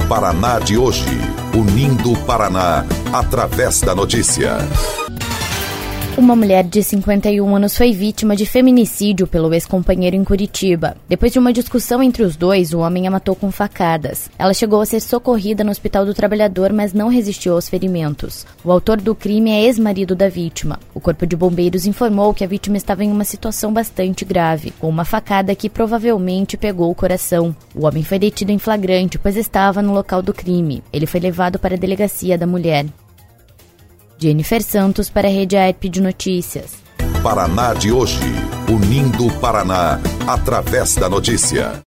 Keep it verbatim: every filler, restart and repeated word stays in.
Paraná de hoje, unindo o Paraná através da notícia. Uma mulher de cinquenta e um anos foi vítima de feminicídio pelo ex-companheiro em Curitiba. Depois de uma discussão entre os dois, o homem a matou com facadas. Ela chegou a ser socorrida no Hospital do Trabalhador, mas não resistiu aos ferimentos. O autor do crime é ex-marido da vítima. O Corpo de Bombeiros informou que a vítima estava em uma situação bastante grave, com uma facada que provavelmente pegou o coração. O homem foi detido em flagrante, pois estava no local do crime. Ele foi levado para a delegacia da mulher. Jennifer Santos para a Rede A E P de Notícias. Paraná de hoje, unindo o Paraná através da notícia.